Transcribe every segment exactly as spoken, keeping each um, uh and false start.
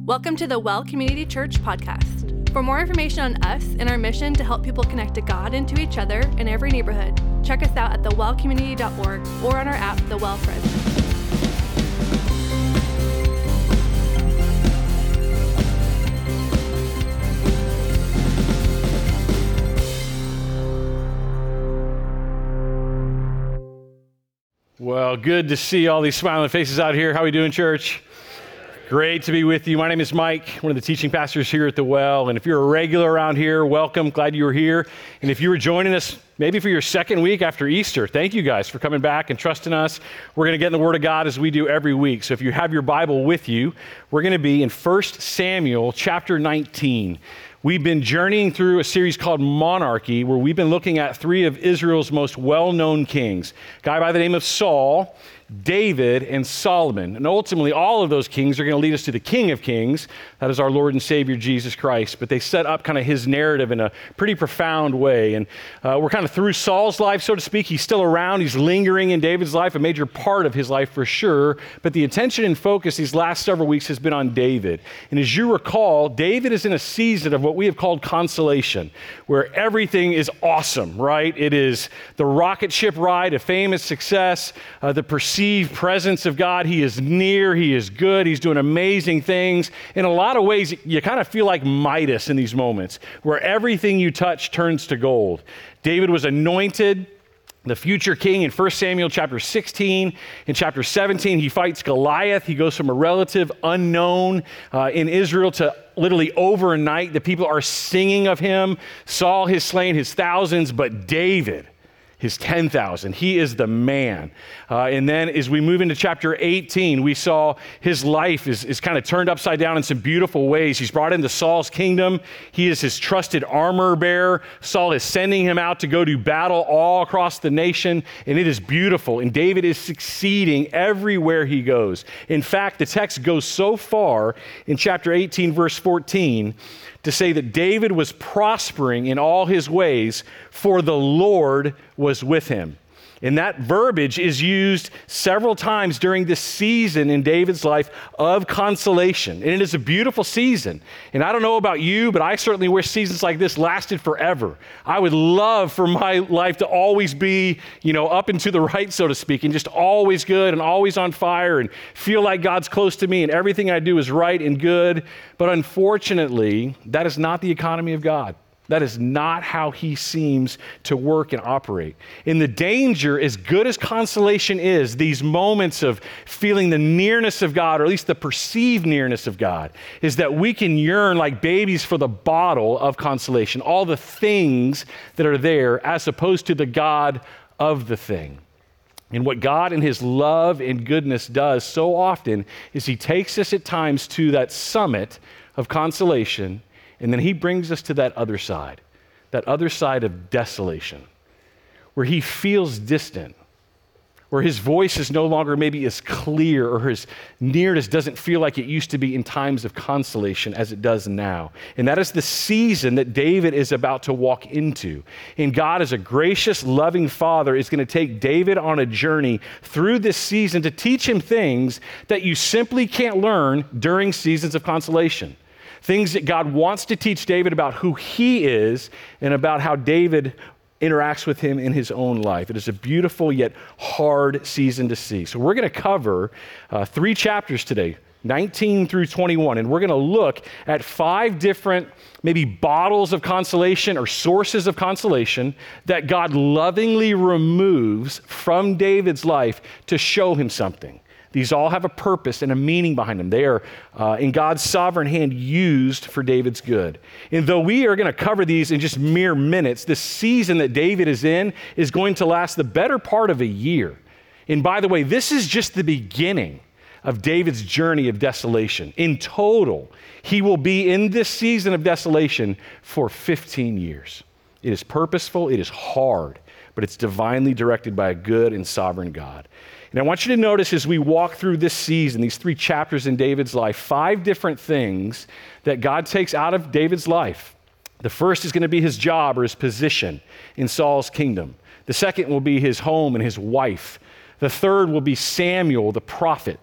Welcome to the Well Community Church podcast. For more information on us and our mission to help people connect to God and to each other in every neighborhood, check us out at the well community dot org or on our app, The Well Friends. Well, good to see all these smiling faces out here. How are we doing, church? Great to be with you. My name is Mike, one of the teaching pastors here at The Well. And if you're a regular around here, welcome. Glad you were here. And if you were joining us maybe for your second week after Easter, thank you guys for coming back and trusting us. We're going to get in the Word of God as we do every week. So if you have your Bible with you, we're going to be in First Samuel chapter nineteen. We've been journeying through a series called Monarchy, where we've been looking at three of Israel's most well-known kings. A guy by the name of Saul, David, and Solomon. And ultimately, all of those kings are going to lead us to the King of Kings. That is our Lord and Savior, Jesus Christ. But they set up kind of his narrative in a pretty profound way. And uh, we're kind of through Saul's life, so to speak. He's still around. He's lingering in David's life, a major part of his life for sure. But the attention and focus these last several weeks has been on David. And as you recall, David is in a season of what we have called consolation, where everything is awesome, right? It is the rocket ship ride, a famous success, uh, the perceived presence of God. He is near, he is good, he's doing amazing things. In a lot of ways, you kind of feel like Midas in these moments, where everything you touch turns to gold. David was anointed the future king in First Samuel chapter sixteen. In chapter seventeen, he fights Goliath. He goes from a relative unknown uh, in Israel to literally overnight, the people are singing of him. Saul has slain his thousands, but David, his ten thousand. He is the man. Uh, and then as we move into chapter eighteen, we saw his life is, is kind of turned upside down in some beautiful ways. He's brought into Saul's kingdom. He is his trusted armor bearer. Saul is sending him out to go do battle all across the nation, and it is beautiful. And David is succeeding everywhere he goes. In fact, the text goes so far in chapter eighteen, verse fourteen, to say that David was prospering in all his ways, for the Lord was with him. And that verbiage is used several times during this season in David's life of consolation. And it is a beautiful season. And I don't know about you, but I certainly wish seasons like this lasted forever. I would love for my life to always be, you know, up and to the right, so to speak, and just always good and always on fire and feel like God's close to me and everything I do is right and good. But unfortunately, that is not the economy of God. That is not how he seems to work and operate. And the danger, as good as consolation is, these moments of feeling the nearness of God, or at least the perceived nearness of God, is that we can yearn like babies for the bottle of consolation, all the things that are there, as opposed to the God of the thing. And what God in his love and goodness does so often is he takes us at times to that summit of consolation, and then he brings us to that other side, that other side of desolation, where he feels distant, where his voice is no longer maybe as clear, or his nearness doesn't feel like it used to be in times of consolation as it does now. And that is the season that David is about to walk into. And God, as a gracious, loving father, is going to take David on a journey through this season to teach him things that you simply can't learn during seasons of consolation. Things that God wants to teach David about who he is and about how David interacts with him in his own life. It is a beautiful yet hard season to see. So we're going to cover uh, three chapters today, nineteen through twenty-one, and we're going to look at five different maybe bottles of consolation or sources of consolation that God lovingly removes from David's life to show him something. These all have a purpose and a meaning behind them. They are, uh, in God's sovereign hand, used for David's good. And though we are going to cover these in just mere minutes, the season that David is in is going to last the better part of a year. And by the way, this is just the beginning of David's journey of desolation. In total, he will be in this season of desolation for fifteen years. It is purposeful, it is hard, but it's divinely directed by a good and sovereign God. And I want you to notice as we walk through this season, these three chapters in David's life, five different things that God takes out of David's life. The first is going to be his job or his position in Saul's kingdom. The second will be his home and his wife. The third will be Samuel, the prophet.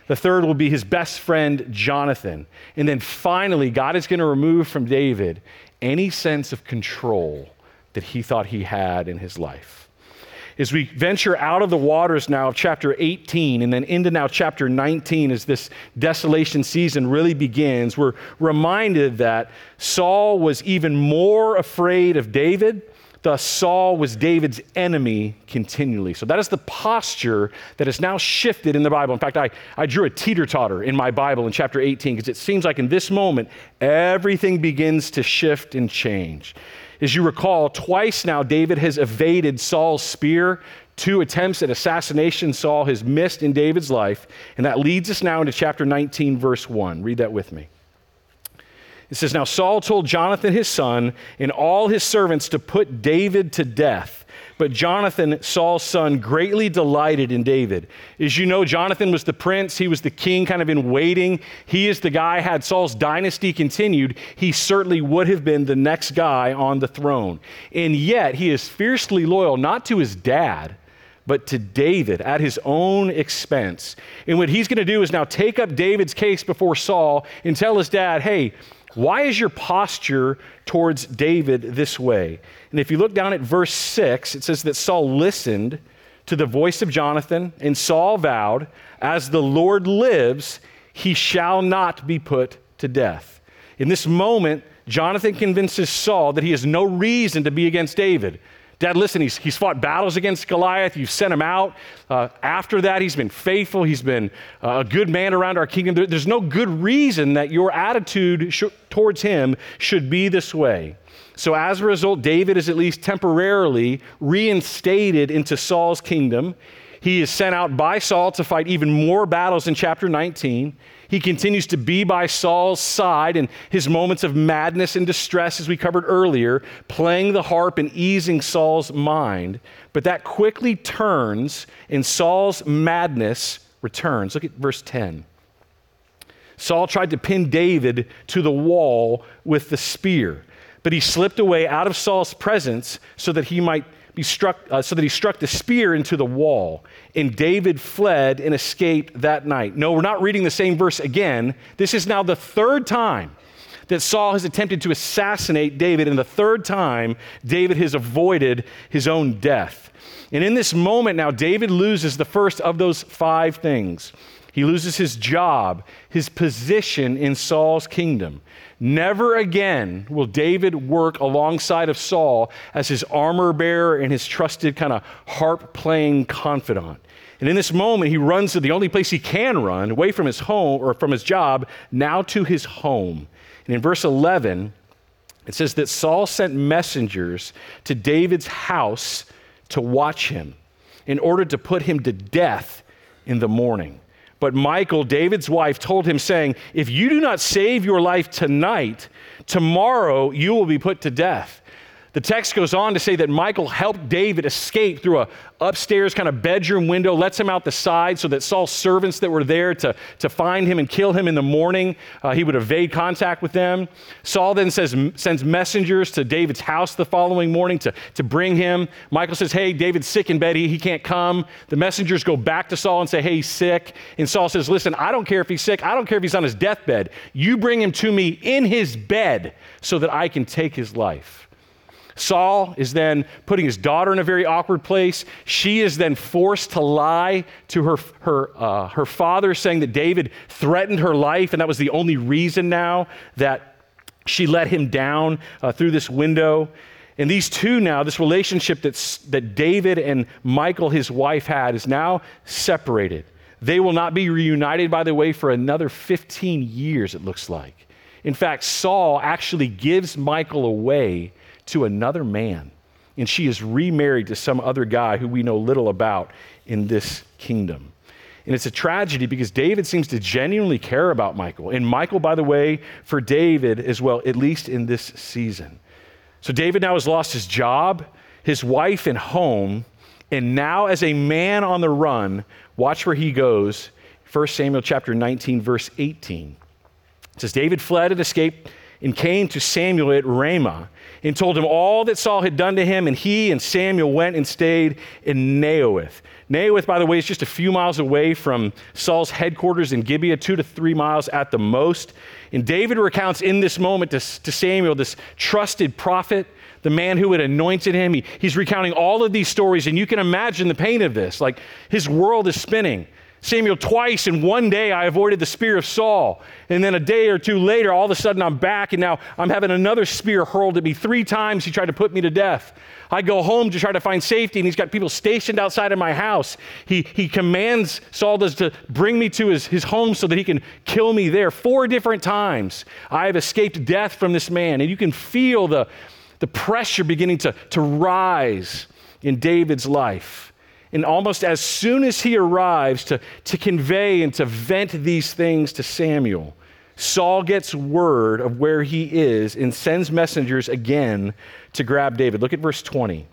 The third will be his best friend, Jonathan. And then finally, God is going to remove from David any sense of control that he thought he had in his life. As we venture out of the waters now of chapter eighteen and then into now chapter nineteen, as this desolation season really begins, we're reminded that Saul was even more afraid of David. Thus, Saul was David's enemy continually. So that is the posture that has now shifted in the Bible. In fact, I, I drew a teeter-totter in my Bible in chapter eighteen because it seems like in this moment, everything begins to shift and change. As you recall, twice now David has evaded Saul's spear. Two attempts at assassination Saul has missed in David's life. And that leads us now into chapter nineteen, verse one. Read that with me. It says, "Now Saul told Jonathan his son and all his servants to put David to death. But Jonathan, Saul's son, greatly delighted in David." As you know, Jonathan was the prince. He was the king kind of in waiting. He is the guy, had Saul's dynasty continued, he certainly would have been the next guy on the throne. And yet he is fiercely loyal, not to his dad, but to David at his own expense. And what he's going to do is now take up David's case before Saul and tell his dad, hey, why is your posture towards David this way? And if you look down at verse six, it says that Saul listened to the voice of Jonathan, and Saul vowed, as the Lord lives, he shall not be put to death. In this moment, Jonathan convinces Saul that he has no reason to be against David. Dad, listen, he's, he's fought battles against Goliath. You've sent him out. Uh, after that, he's been faithful. He's been uh, a good man around our kingdom. There, there's no good reason that your attitude sh- towards him should be this way. So as a result, David is at least temporarily reinstated into Saul's kingdom. He is sent out by Saul to fight even more battles in chapter nineteen. He continues to be by Saul's side in his moments of madness and distress, as we covered earlier, playing the harp and easing Saul's mind. But that quickly turns, and Saul's madness returns. Look at verse ten. Saul tried to pin David to the wall with the spear, but he slipped away out of Saul's presence so that he might be struck, uh, so that he struck the spear into the wall. And David fled and escaped that night. No, we're not reading the same verse again. This is now the third time that Saul has attempted to assassinate David, and the third time David has avoided his own death. And in this moment now, David loses the first of those five things. He loses his job, his position in Saul's kingdom. Never again will David work alongside of Saul as his armor bearer and his trusted kind of harp playing confidant. And in this moment, he runs to the only place he can run, away from his home or from his job, now to his home. And in verse eleven, it says that Saul sent messengers to David's house to watch him in order to put him to death in the morning. But Michal, David's wife, told him, saying, if you do not save your life tonight, tomorrow you will be put to death. The text goes on to say that Michal helped David escape through a upstairs kind of bedroom window, lets him out the side so that Saul's servants that were there to, to find him and kill him in the morning, uh, he would evade contact with them. Saul then says, sends messengers to David's house the following morning to, to bring him. Michal says, hey, David's sick in bed, he, he can't come. The messengers go back to Saul and say, hey, he's sick. And Saul says, listen, I don't care if he's sick, I don't care if he's on his deathbed. You bring him to me in his bed so that I can take his life. Saul is then putting his daughter in a very awkward place. She is then forced to lie to her, her, uh, her father, saying that David threatened her life, and that was the only reason now that she let him down uh, through this window. And these two now, this relationship that's, that David and Michal, his wife, had is now separated. They will not be reunited, by the way, for another fifteen years, it looks like. In fact, Saul actually gives Michal away to another man, and she is remarried to some other guy who we know little about in this kingdom. And it's a tragedy because David seems to genuinely care about Michal, and Michal, by the way, for David as well, at least in this season. So David now has lost his job, his wife and home, and now as a man on the run, watch where he goes. First Samuel chapter nineteen, verse eighteen. It says, David fled and escaped and came to Samuel at Ramah and told him all that Saul had done to him, and he and Samuel went and stayed in Naioth. Naioth, by the way, is just a few miles away from Saul's headquarters in Gibeah, two to three miles at the most. And David recounts in this moment to, to Samuel, this trusted prophet, the man who had anointed him. He, he's recounting all of these stories, and you can imagine the pain of this. Like, his world is spinning. Samuel, twice in one day I avoided the spear of Saul. And then a day or two later, all of a sudden I'm back, and now I'm having another spear hurled at me. Three times he tried to put me to death. I go home to try to find safety, and he's got people stationed outside of my house. He, he commands Saul does to bring me to his, his home so that he can kill me there. Four different times I have escaped death from this man. And you can feel the, the pressure beginning to, to rise in David's life. And almost as soon as he arrives to, to convey and to vent these things to Samuel, Saul gets word of where he is and sends messengers again to grab David. Look at verse twenty.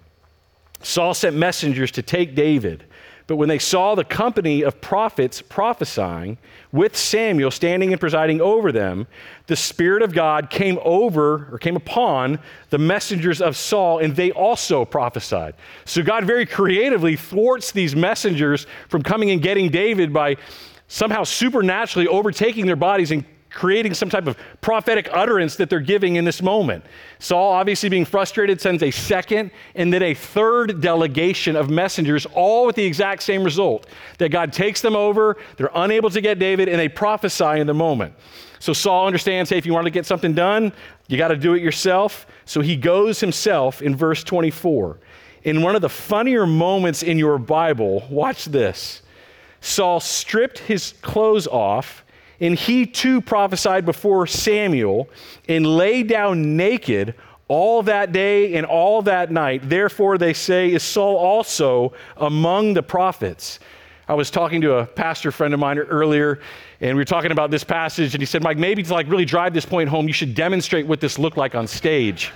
Saul sent messengers to take David, but when they saw the company of prophets prophesying with Samuel standing and presiding over them, the Spirit of God came over or came upon the messengers of Saul, and they also prophesied. So God very creatively thwarts these messengers from coming and getting David by somehow supernaturally overtaking their bodies and creating some type of prophetic utterance that they're giving in this moment. Saul, obviously being frustrated, sends a second and then a third delegation of messengers, all with the exact same result, that God takes them over, they're unable to get David, and they prophesy in the moment. So Saul understands, hey, if you want to get something done, you got to do it yourself. So he goes himself in verse twenty-four. In one of the funnier moments in your Bible, watch this. Saul stripped his clothes off, and he too prophesied before Samuel and lay down naked all that day and all that night. Therefore, they say, is Saul also among the prophets? I was talking to a pastor friend of mine earlier, and we were talking about this passage, and he said, Mike, maybe to like really drive this point home, you should demonstrate what this looked like on stage.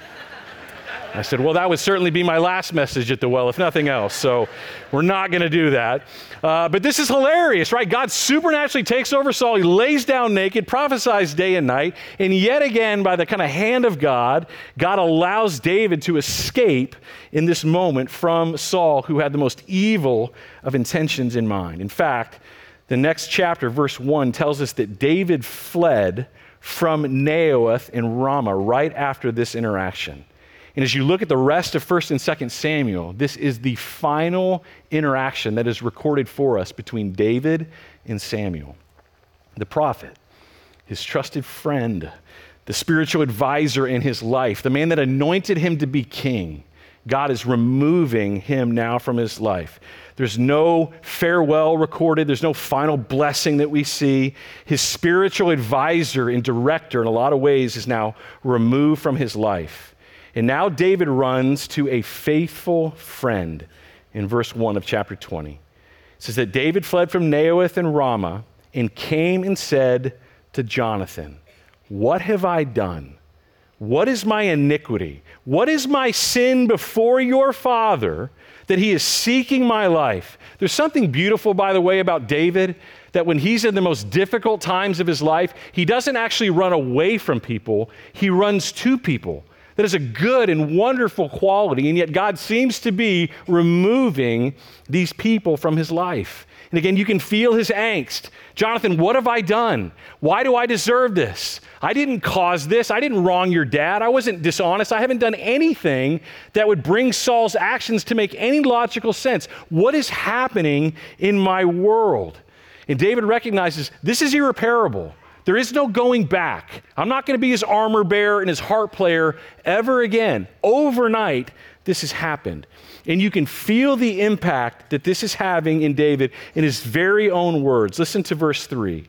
I said, well, that would certainly be my last message at the well, if nothing else. So we're not going to do that. Uh, but this is hilarious, right? God supernaturally takes over Saul. He lays down naked, prophesies day and night. And yet again, by the kind of hand of God, God allows David to escape in this moment from Saul, who had the most evil of intentions in mind. In fact, the next chapter, verse one, tells us that David fled from Naioth and Ramah right after this interaction. And as you look at the rest of First and Second Samuel, this is the final interaction that is recorded for us between David and Samuel, the prophet, his trusted friend, the spiritual advisor in his life, the man that anointed him to be king. God is removing him now from his life. There's no farewell recorded. There's no final blessing that we see. His spiritual advisor and director in a lot of ways is now removed from his life. And now David runs to a faithful friend in verse one of chapter twenty. It says that David fled from Naioth and Ramah and came and said to Jonathan, what have I done? What is my iniquity? What is my sin before your father that he is seeking my life? There's something beautiful, by the way, about David, that when he's in the most difficult times of his life, he doesn't actually run away from people, he runs to people. That is a good and wonderful quality, and yet God seems to be removing these people from his life. And again, you can feel his angst. Jonathan, what have I done? Why do I deserve this? I didn't cause this. I didn't wrong your dad. I wasn't dishonest. I haven't done anything that would bring Saul's actions to make any logical sense. What is happening in my world? And David recognizes this is irreparable. There is no going back. I'm not going to be his armor bearer and his harp player ever again. Overnight, this has happened. And you can feel the impact that this is having in David in his very own words. Listen to verse three.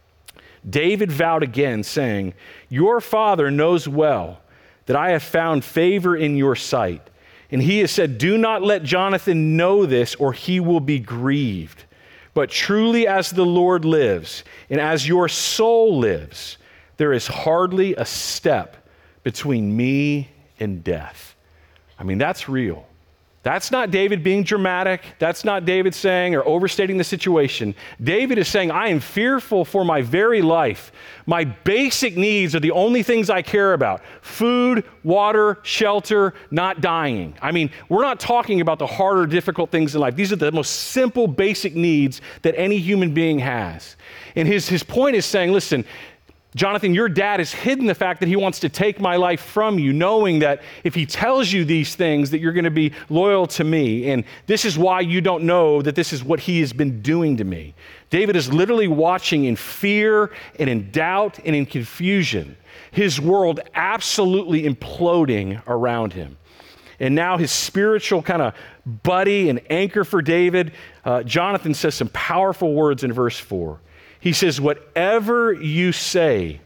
David vowed again, saying, your father knows well that I have found favor in your sight. And he has said, do not let Jonathan know this, or he will be grieved. But truly as the Lord lives, and as your soul lives, there is hardly a step between me and death. I mean, that's real. That's not David being dramatic. That's not David saying or overstating the situation. David is saying, I am fearful for my very life. My basic needs are the only things I care about. Food, water, shelter, not dying. I mean, we're not talking about the harder, difficult things in life. These are the most simple, basic needs that any human being has. And his, his point is saying, listen, Jonathan, your dad has hidden the fact that he wants to take my life from you, knowing that if he tells you these things, that you're going to be loyal to me. And this is why you don't know that this is what he has been doing to me. David is literally watching in fear and in doubt and in confusion, his world absolutely imploding around him. And now his spiritual kind of buddy and anchor for David, uh, Jonathan says some powerful words in verse four. He says, whatever you say,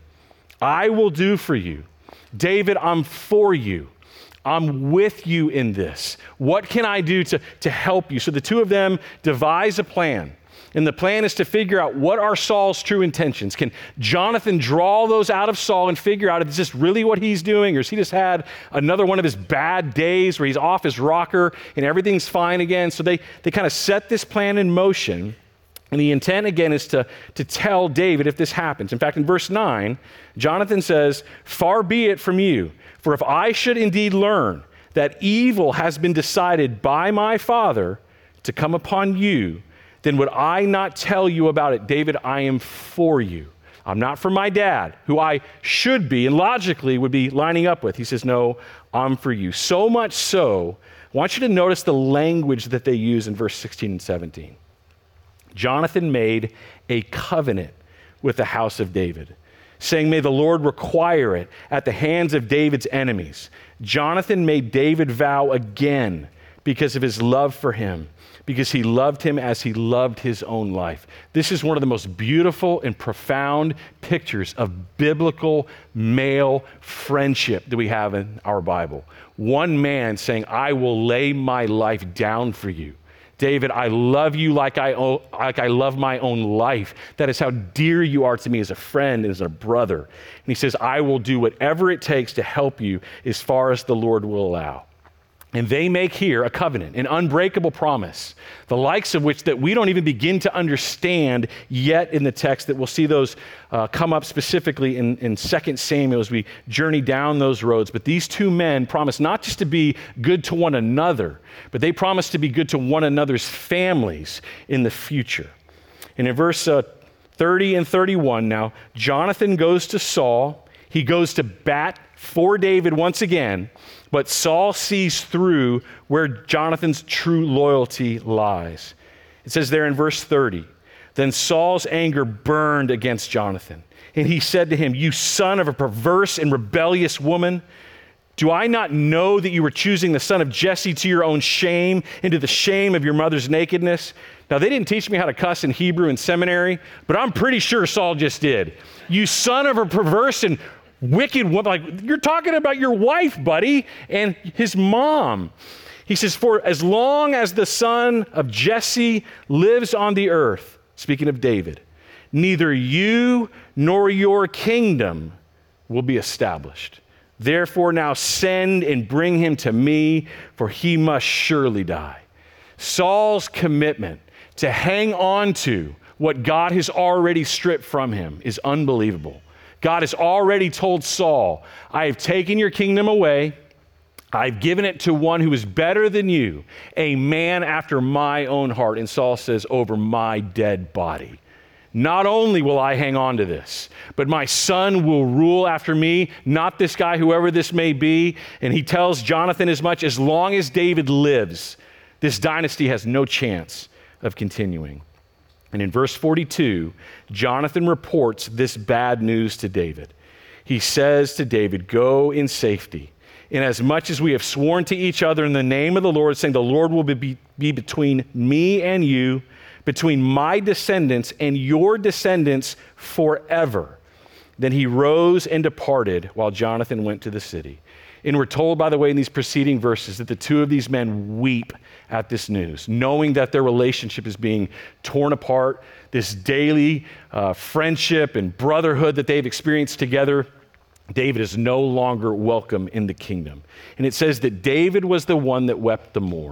I will do for you. David, I'm for you. I'm with you in this. What can I do to, to help you? So the two of them devise a plan. And the plan is to figure out what are Saul's true intentions. Can Jonathan draw those out of Saul and figure out if it's just really what he's doing, or has he just had another one of his bad days where he's off his rocker and everything's fine again? So they, they kind of set this plan in motion. And the intent, again, is to, to tell David if this happens. In fact, in verse nine, Jonathan says, far be it from you, for if I should indeed learn that evil has been decided by my father to come upon you, then would I not tell you about it? David, I am for you. I'm not for my dad, who I should be and logically would be lining up with. He says, no, I'm for you. So much so, I want you to notice the language that they use in verse sixteen and seventeen. Jonathan made a covenant with the house of David, saying, may the Lord require it at the hands of David's enemies. Jonathan made David vow again because of his love for him, because he loved him as he loved his own life. This is one of the most beautiful and profound pictures of biblical male friendship that we have in our Bible. One man saying, I will lay my life down for you. David, I love you like I, like I love my own life. That is how dear you are to me as a friend, as a brother. And he says, I will do whatever it takes to help you as far as the Lord will allow. And they make here a covenant, an unbreakable promise, the likes of which that we don't even begin to understand yet in the text, that we'll see those uh, come up specifically in, in Second Samuel as we journey down those roads. But these two men promise not just to be good to one another, but they promise to be good to one another's families in the future. And in verse uh, thirty and thirty-one now, Jonathan goes to Saul. He goes to bat for David once again, but Saul sees through where Jonathan's true loyalty lies. It says there in verse thirty, then Saul's anger burned against Jonathan, and he said to him, you son of a perverse and rebellious woman, do I not know that you were choosing the son of Jesse to your own shame and to the shame of your mother's nakedness? Now, they didn't teach me how to cuss in Hebrew in seminary, but I'm pretty sure Saul just did. You son of a perverse and wicked woman. Like, you're talking about your wife, buddy, and his mom. He says, for as long as the son of Jesse lives on the earth, speaking of David, neither you nor your kingdom will be established. Therefore now send and bring him to me, for he must surely die. Saul's commitment to hang on to what God has already stripped from him is unbelievable. God has already told Saul, I have taken your kingdom away. I've given it to one who is better than you, a man after my own heart. And Saul says, over my dead body. Not only will I hang on to this, but my son will rule after me, not this guy, whoever this may be. And he tells Jonathan as much, as long as David lives, this dynasty has no chance of continuing. And in verse forty-two, Jonathan reports this bad news to David. He says to David, go in safety. Inasmuch as we have sworn to each other in the name of the Lord, saying the Lord will be, be between me and you, between my descendants and your descendants forever. Then he rose and departed while Jonathan went to the city. And we're told, by the way, in these preceding verses that the two of these men weep at this news, knowing that their relationship is being torn apart, this daily uh, friendship and brotherhood that they've experienced together. David is no longer welcome in the kingdom. And it says that David was the one that wept the more.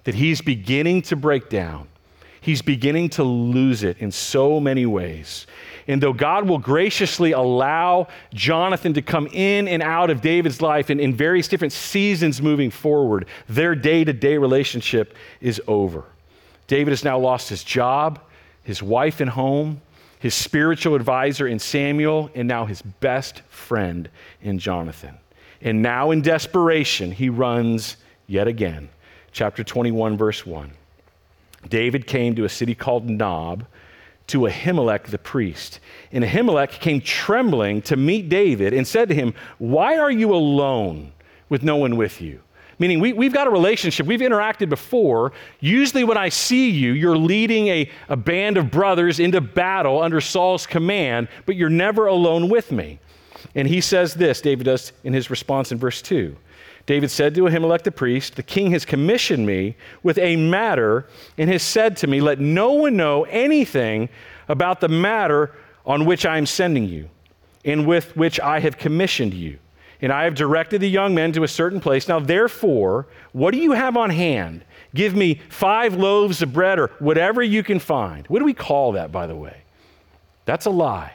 that he's beginning to break down. He's beginning to lose it in so many ways. And though God will graciously allow Jonathan to come in and out of David's life in, in various different seasons moving forward, their day-to-day relationship is over. David has now lost his job, his wife and home, his spiritual advisor in Samuel, and now his best friend in Jonathan. And now in desperation, he runs yet again. Chapter twenty-one, verse one. David came to a city called Nob, to Ahimelech the priest. And Ahimelech came trembling to meet David and said to him, "Why are you alone with no one with you?" Meaning we, we've got a relationship. We've interacted before. Usually when I see you, you're leading a, a band of brothers into battle under Saul's command, but you're never alone with me. And he says this, David does in his response in verse two. David said to Ahimelech the priest, "The king has commissioned me with a matter and has said to me, 'Let no one know anything about the matter on which I am sending you and with which I have commissioned you. And I have directed the young men to a certain place. Now, therefore, what do you have on hand? Give me five loaves of bread or whatever you can find.'" What do we call that, by the way? That's a lie.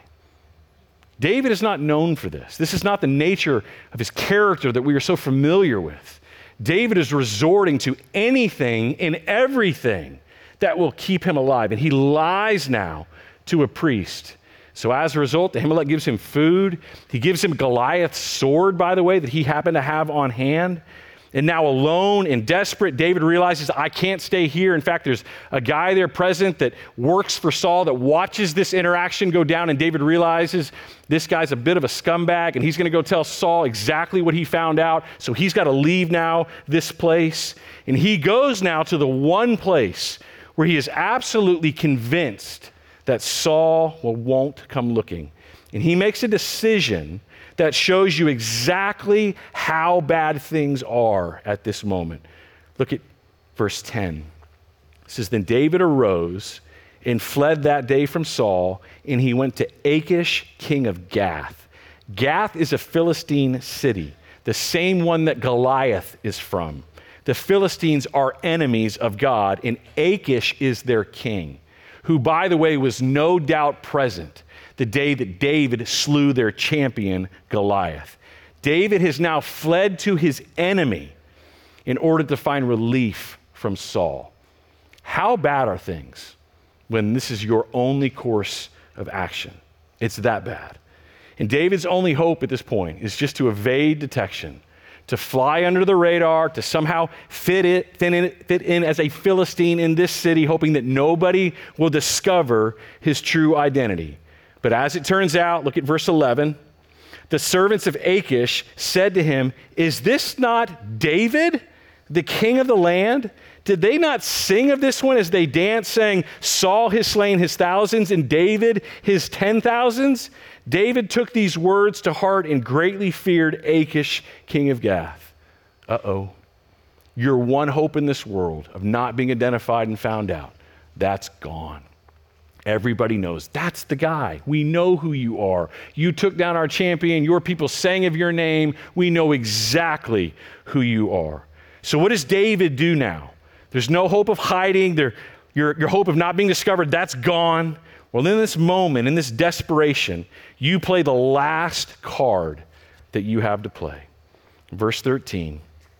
David is not known for this. This is not the nature of his character that we are so familiar with. David is resorting to anything and everything that will keep him alive. And he lies now to a priest. So as a result, Ahimelech gives him food. He gives him Goliath's sword, by the way, that he happened to have on hand. And now alone and desperate, David realizes, I can't stay here. In fact, there's a guy there present that works for Saul that watches this interaction go down, and David realizes this guy's a bit of a scumbag, and he's going to go tell Saul exactly what he found out. So he's got to leave now this place. And he goes now to the one place where he is absolutely convinced that Saul well, won't come looking. And he makes a decision that shows you exactly how bad things are at this moment. Look at verse ten. It says, "Then David arose and fled that day from Saul, and he went to Achish, king of Gath." Gath is a Philistine city, the same one that Goliath is from. The Philistines are enemies of God, and Achish is their king, who, by the way, was no doubt present the day that David slew their champion, Goliath. David has now fled to his enemy in order to find relief from Saul. How bad are things when this is your only course of action? It's that bad. And David's only hope at this point is just to evade detection, to fly under the radar, to somehow fit, it, fit, in, fit in as a Philistine in this city, hoping that nobody will discover his true identity. But as it turns out, look at verse eleven. The servants of Achish said to him, "Is this not David, the king of the land? Did they not sing of this one as they danced, saying, 'Saul has slain his thousands and David his ten thousands?' David took these words to heart and greatly feared Achish, king of Gath." Uh-oh. Your one hope in this world of not being identified and found out, that's gone. Everybody knows that's the guy. We know who you are. You took down our champion. Your people sang of your name. We know exactly who you are. So what does David do now? There's no hope of hiding. There, your, your hope of not being discovered, that's gone. Well, in this moment, in this desperation, you play the last card that you have to play. Verse thirteen,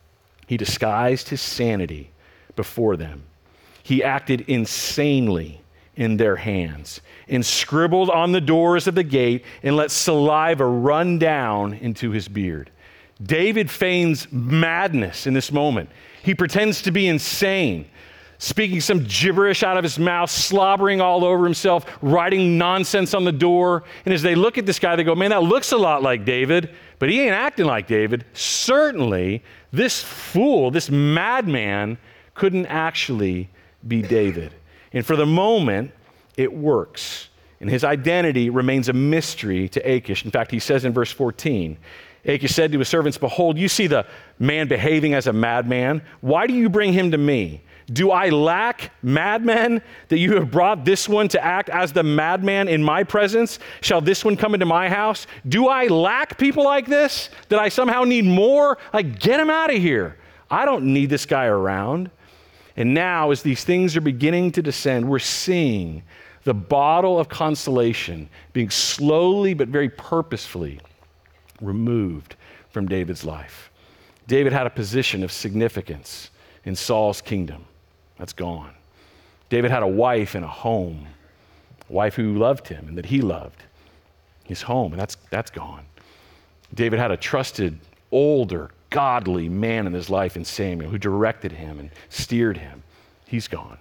he disguised his sanity before them. He acted insanely in their hands and scribbled on the doors of the gate and let saliva run down into his beard. David feigns madness in this moment. He pretends to be insane, speaking some gibberish out of his mouth, slobbering all over himself, writing nonsense on the door. And as they look at this guy, they go, "Man, that looks a lot like David, but he ain't acting like David." Certainly, this fool, this madman, couldn't actually be David. And for the moment, it works. And his identity remains a mystery to Achish. In fact, he says in verse fourteen, Achish said to his servants, "Behold, you see the man behaving as a madman. Why do you bring him to me? Do I lack madmen that you have brought this one to act as the madman in my presence? Shall this one come into my house? Do I lack people like this? That I somehow need more? Like, get him out of here. I don't need this guy around." And now, as these things are beginning to descend, we're seeing the bottle of consolation being slowly but very purposefully removed from David's life. David had a position of significance in Saul's kingdom. That's gone. David had a wife and a home, a wife who loved him and that he loved. His home, and that's that's gone. David had a trusted, older, godly man in his life in Samuel who directed him and steered him. He's gone.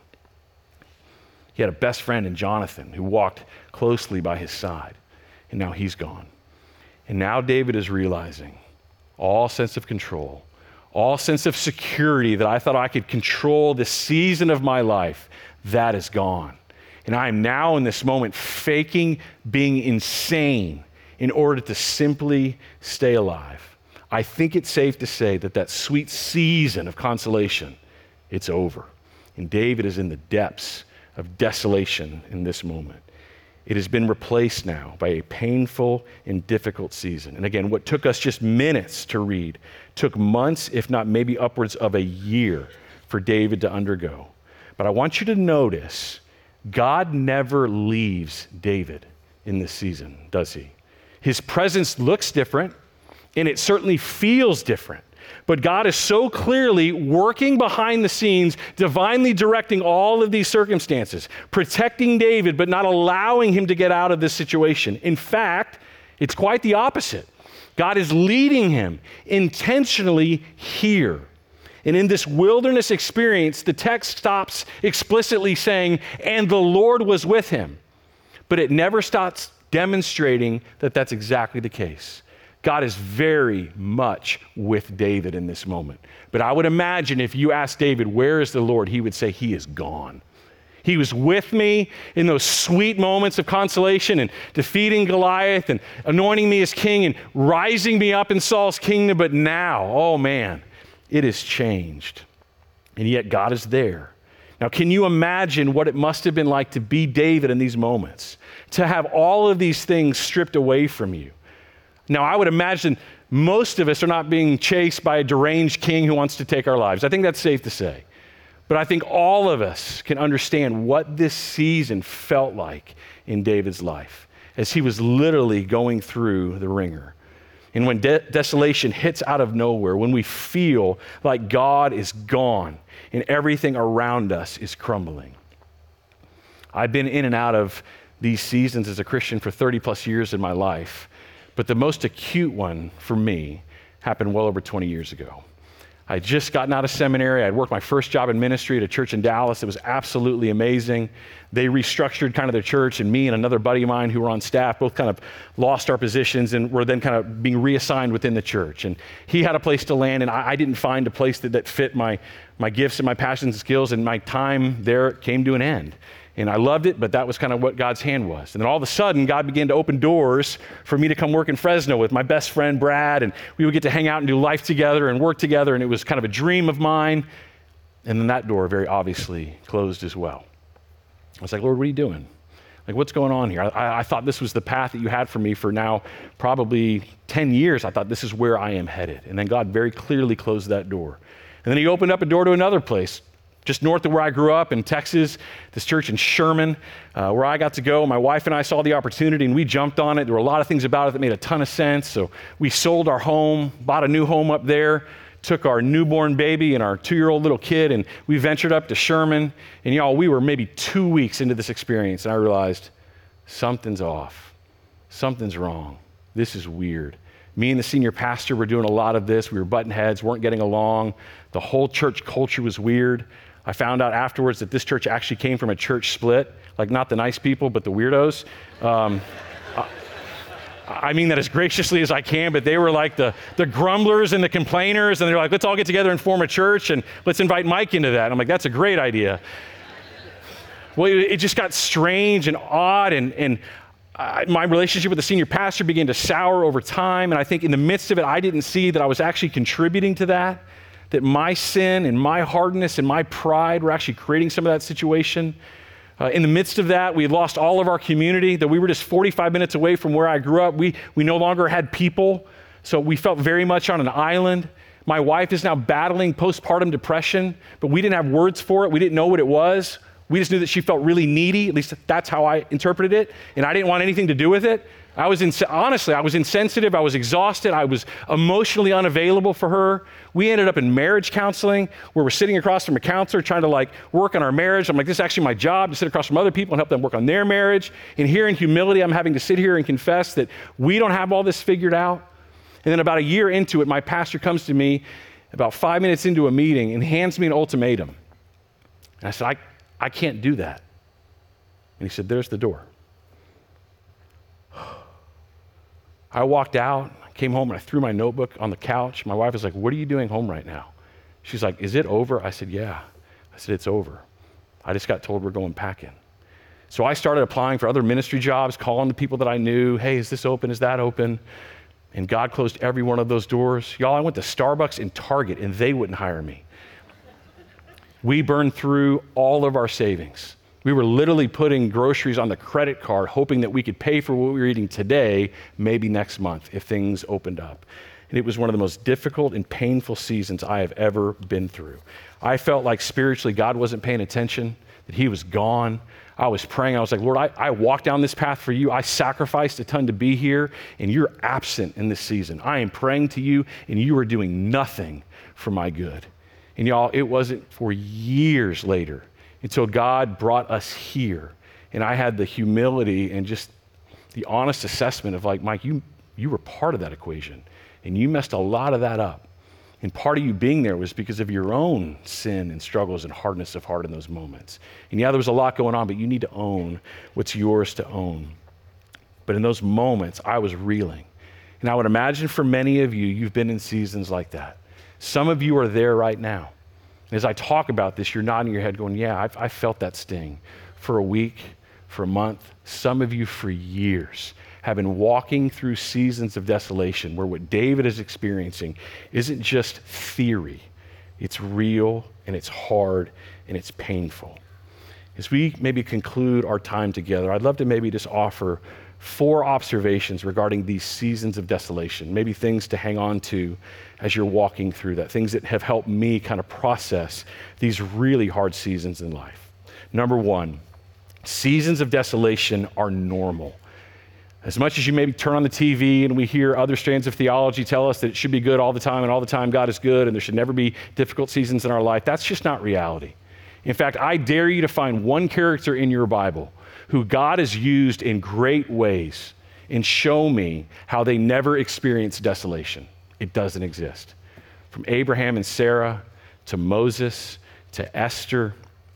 He had a best friend in Jonathan who walked closely by his side, and now he's gone. And now David is realizing all sense of control, all sense of security that I thought I could control this season of my life, that is gone. And I am now in this moment faking being insane in order to simply stay alive. I think it's safe to say that that sweet season of consolation, it's over. And David is in the depths of desolation in this moment. It has been replaced now by a painful and difficult season. And again, what took us just minutes to read took months, if not maybe upwards of a year, for David to undergo. But I want you to notice, God never leaves David in this season, does he? His presence looks different, and it certainly feels different. But God is so clearly working behind the scenes, divinely directing all of these circumstances, protecting David, but not allowing him to get out of this situation. In fact, it's quite the opposite. God is leading him intentionally here. And in this wilderness experience, the text stops explicitly saying, and the Lord was with him. But it never stops demonstrating that that's exactly the case. God is very much with David in this moment. But I would imagine if you asked David, where is the Lord? He would say, he is gone. He was with me in those sweet moments of consolation and defeating Goliath and anointing me as king and rising me up in Saul's kingdom. But now, oh man, it has changed. And yet God is there. Now, can you imagine what it must have been like to be David in these moments? To have all of these things stripped away from you. Now, I would imagine most of us are not being chased by a deranged king who wants to take our lives. I think that's safe to say. But I think all of us can understand what this season felt like in David's life as he was literally going through the ringer. And when de- desolation hits out of nowhere, when we feel like God is gone and everything around us is crumbling. I've been in and out of these seasons as a Christian for thirty plus years in my life. But the most acute one for me happened well over twenty years ago. I had just gotten out of seminary. I had worked my first job in ministry at a church in Dallas. It was absolutely amazing. They restructured kind of their church, and me and another buddy of mine who were on staff both kind of lost our positions and were then kind of being reassigned within the church. And he had a place to land, and I, I didn't find a place that, that fit my, my gifts and my passions and skills, and my time there came to an end. And I loved it, but that was kind of what God's hand was. And then all of a sudden, God began to open doors for me to come work in Fresno with my best friend, Brad, and we would get to hang out and do life together and work together, and it was kind of a dream of mine. And then that door very obviously closed as well. I was like, Lord, what are you doing? Like, what's going on here? I, I thought this was the path that you had for me for now probably ten years. I thought this is where I am headed. And then God very clearly closed that door. And then he opened up a door to another place, just north of where I grew up in Texas, this church in Sherman, uh, where I got to go. My wife and I saw the opportunity and we jumped on it. There were a lot of things about it that made a ton of sense. So we sold our home, bought a new home up there, took our newborn baby and our two-year-old little kid, and we ventured up to Sherman. And y'all, we were maybe two weeks into this experience, and I realized something's off. Something's wrong. This is weird. Me and the senior pastor were doing a lot of this. We were butting heads, weren't getting along. The whole church culture was weird. I found out afterwards that this church actually came from a church split, like not the nice people, but the weirdos. Um, I, I mean that as graciously as I can, but they were like the, the grumblers and the complainers, and they're like, let's all get together and form a church, and let's invite Mike into that. And I'm like, that's a great idea. Well, it, it just got strange and odd, and, and I, my relationship with the senior pastor began to sour over time, and I think in the midst of it, I didn't see that I was actually contributing to that. That my sin and my hardness and my pride were actually creating some of that situation. Uh, in the midst of that, we had lost all of our community, that we were just forty-five minutes away from where I grew up. We, we no longer had people, so we felt very much on an island. My wife is now battling postpartum depression, but we didn't have words for it. We didn't know what it was. We just knew that she felt really needy. At least that's how I interpreted it. And I didn't want anything to do with it. I was, ins- honestly, I was insensitive. I was exhausted. I was emotionally unavailable for her. We ended up in marriage counseling where we're sitting across from a counselor trying to like work on our marriage. I'm like, this is actually my job, to sit across from other people and help them work on their marriage. And here in humility, I'm having to sit here and confess that we don't have all this figured out. And then about a year into it, my pastor comes to me about five minutes into a meeting and hands me an ultimatum. And I said, I, I can't do that. And he said, there's the door. I walked out, came home, and I threw my notebook on the couch. My wife was like, what are you doing home right now? She's like, is it over? I said, yeah. I said, it's over. I just got told we're going packing. So I started applying for other ministry jobs, calling the people that I knew. Hey, is this open? Is that open? And God closed every one of those doors. Y'all, I went to Starbucks and Target, and they wouldn't hire me. We burned through all of our savings. We were literally putting groceries on the credit card, hoping that we could pay for what we were eating today, maybe next month, if things opened up. And it was one of the most difficult and painful seasons I have ever been through. I felt like spiritually God wasn't paying attention, that he was gone. I was praying. I was like, Lord, I, I walked down this path for you. I sacrificed a ton to be here, and you're absent in this season. I am praying to you, and you are doing nothing for my good. And y'all, it wasn't for years later until God brought us here. And I had the humility and just the honest assessment of like, Mike, you, you were part of that equation, and you messed a lot of that up. And part of you being there was because of your own sin and struggles and hardness of heart in those moments. And yeah, there was a lot going on, but you need to own what's yours to own. But in those moments, I was reeling. And I would imagine for many of you, you've been in seasons like that. Some of you are there right now. As I talk about this, you're nodding your head going, yeah, I've, I felt that sting for a week, for a month. Some of you for years have been walking through seasons of desolation where what David is experiencing isn't just theory. It's real, and it's hard, and it's painful. As we maybe conclude our time together, I'd love to maybe just offer four observations regarding these seasons of desolation, maybe things to hang on to as you're walking through that, things that have helped me kind of process these really hard seasons in life. Number one, seasons of desolation are normal. As much as you maybe turn on the T V and we hear other strands of theology tell us that it should be good all the time and all the time God is good and there should never be difficult seasons in our life, that's just not reality. In fact, I dare you to find one character in your Bible who God has used in great ways and show me how they never experienced desolation. It doesn't exist. From Abraham and Sarah to Moses to Esther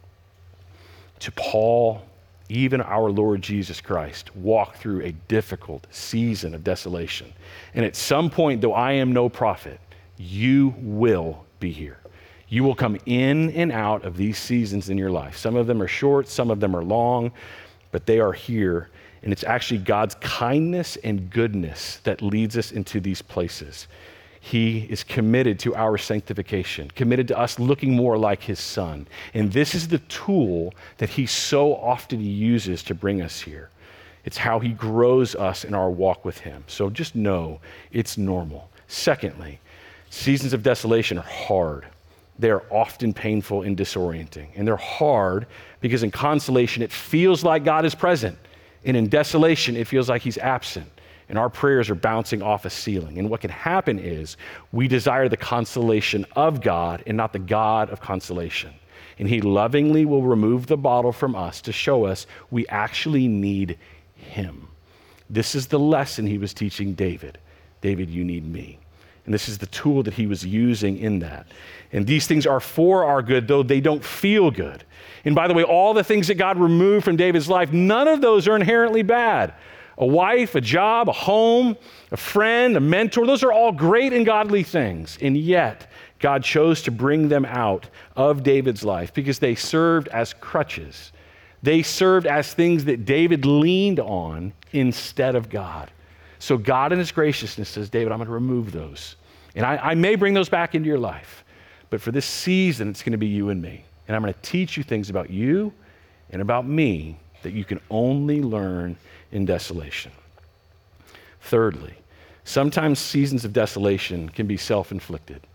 to Paul, even our Lord Jesus Christ walked through a difficult season of desolation. And at some point, though I am no prophet, you will be here. You will come in and out of these seasons in your life. Some of them are short, some of them are long, but they are here. And it's actually God's kindness and goodness that leads us into these places. He is committed to our sanctification, committed to us looking more like his son. And this is the tool that he so often uses to bring us here. It's how he grows us in our walk with him. So just know it's normal. Secondly, seasons of desolation are hard. They are often painful and disorienting. And they're hard because in consolation, it feels like God is present. And in desolation, it feels like he's absent. And our prayers are bouncing off a ceiling. And what can happen is we desire the consolation of God and not the God of consolation. And he lovingly will remove the bottle from us to show us we actually need him. This is the lesson he was teaching David. David, you need me. And this is the tool that he was using in that. And these things are for our good, though they don't feel good. And by the way, all the things that God removed from David's life, none of those are inherently bad. A wife, a job, a home, a friend, a mentor, those are all great and godly things. And yet, God chose to bring them out of David's life because they served as crutches. They served as things that David leaned on instead of God. So God in his graciousness says, David, I'm going to remove those. And I, I may bring those back into your life. But for this season, it's going to be you and me. And I'm going to teach you things about you and about me that you can only learn in desolation. Thirdly, sometimes seasons of desolation can be self-inflicted.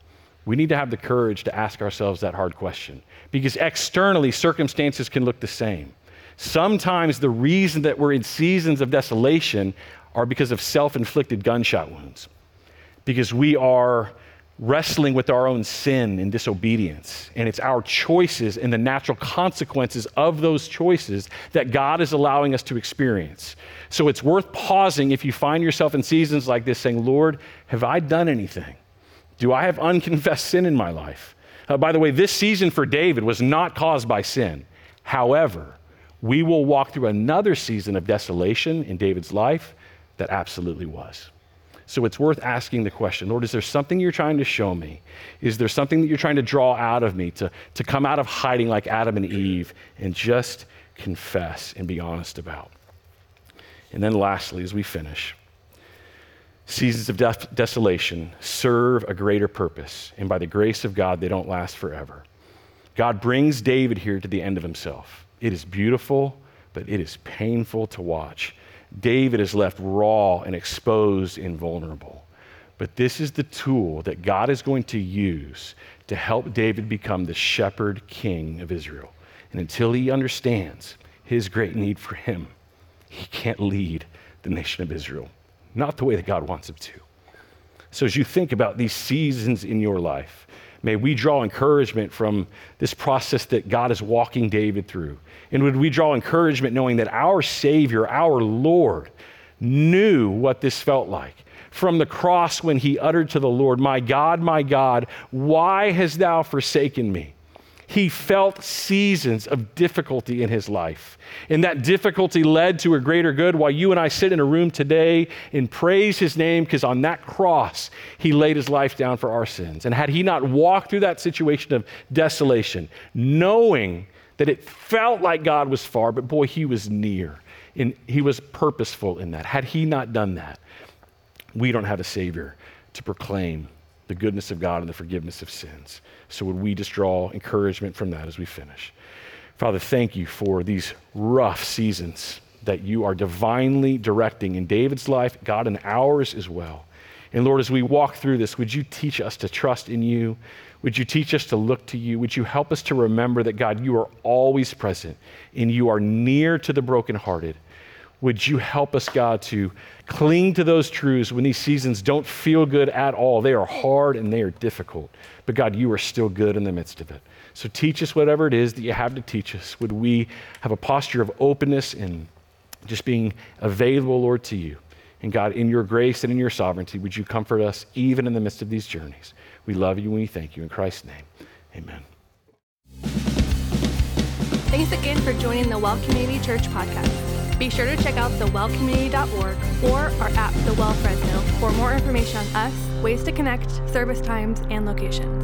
we need to have the courage to ask ourselves that hard question, because externally, circumstances can look the same. Sometimes the reason that we're in seasons of desolation are because of self-inflicted gunshot wounds, because we are wrestling with our own sin and disobedience, and it's our choices and the natural consequences of those choices that God is allowing us to experience. So it's worth pausing if you find yourself in seasons like this saying, Lord, have I done anything? Do I have unconfessed sin in my life? Uh, by the way, this season for David was not caused by sin. However, we will walk through another season of desolation in David's life that absolutely was. So it's worth asking the question, Lord, is there something you're trying to show me? Is there something that you're trying to draw out of me to, to come out of hiding like Adam and Eve and just confess and be honest about? And then lastly, as we finish, seasons of de- desolation serve a greater purpose, and by the grace of God, they don't last forever. God brings David here to the end of himself. It is beautiful, but it is painful to watch. David is left raw and exposed and vulnerable. But this is the tool that God is going to use to help David become the shepherd king of Israel. And until he understands his great need for him, he can't lead the nation of Israel, not the way that God wants him to. So as you think about these seasons in your life, may we draw encouragement from this process that God is walking David through. And would we draw encouragement knowing that our Savior, our Lord, knew what this felt like. From the cross when he uttered to the Lord, my God, my God, why hast thou forsaken me? He felt seasons of difficulty in his life. And that difficulty led to a greater good while you and I sit in a room today and praise his name, because on that cross, he laid his life down for our sins. And had he not walked through that situation of desolation, knowing that it felt like God was far, but boy, he was near. And he was purposeful in that. Had he not done that, we don't have a Savior to proclaim the goodness of God and the forgiveness of sins. So would we just draw encouragement from that as we finish? Father, thank you for these rough seasons that you are divinely directing in David's life, God, in ours as well. And Lord, as we walk through this, would you teach us to trust in you? Would you teach us to look to you? Would you help us to remember that, God, you are always present and you are near to the brokenhearted? Would you help us, God, to cling to those truths when these seasons don't feel good at all? They are hard and they are difficult. But God, you are still good in the midst of it. So teach us whatever it is that you have to teach us. Would we have a posture of openness and just being available, Lord, to you? And God, in your grace and in your sovereignty, would you comfort us even in the midst of these journeys? We love you and we thank you. In Christ's name, amen. Thanks again for joining the Well Community Church podcast. Be sure to check out the well community dot org or our app, The Well Fresno, for more information on us, ways to connect, service times, and locations.